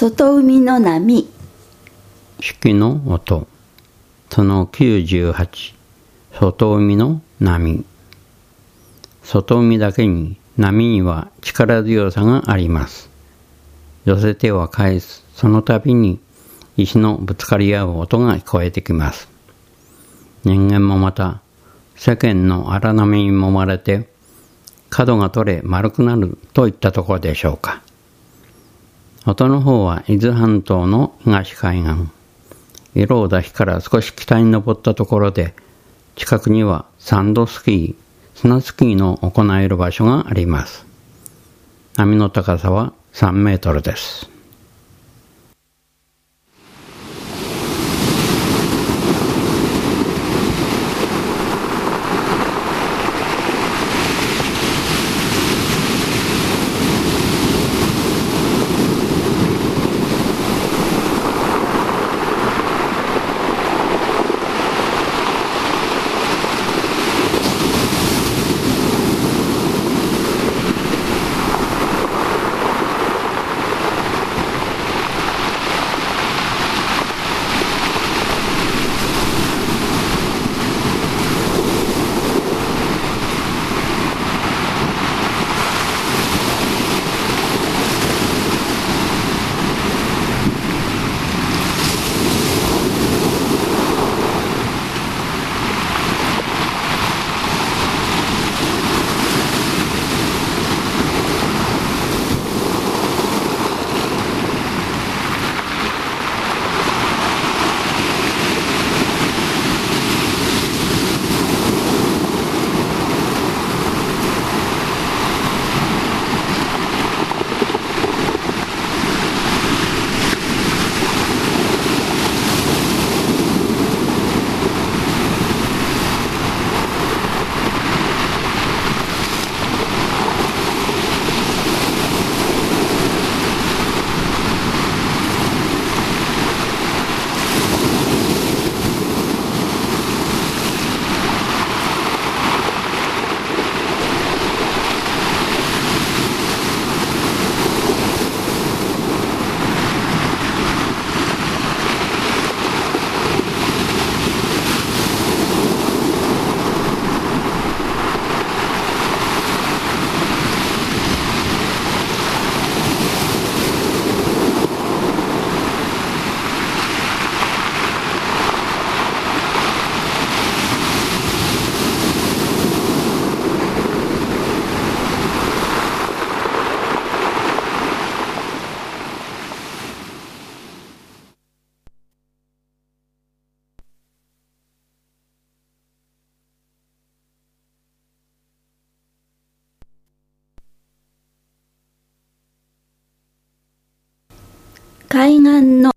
外海の波。 式の音。その98。外海の波。外海だけに波には力強さがあります。寄せては返す。その度に石のぶつかり合う音が聞こえてきます。人間もまた世間の荒波に揉まれて角が取れ丸くなるといったところでしょうか。音の方は伊豆半島の東海岸。色を出しから少し北に登ったところで近くにはサンドスキー、砂スキーの行える場所があります。波の高さは3メートルです。 海岸の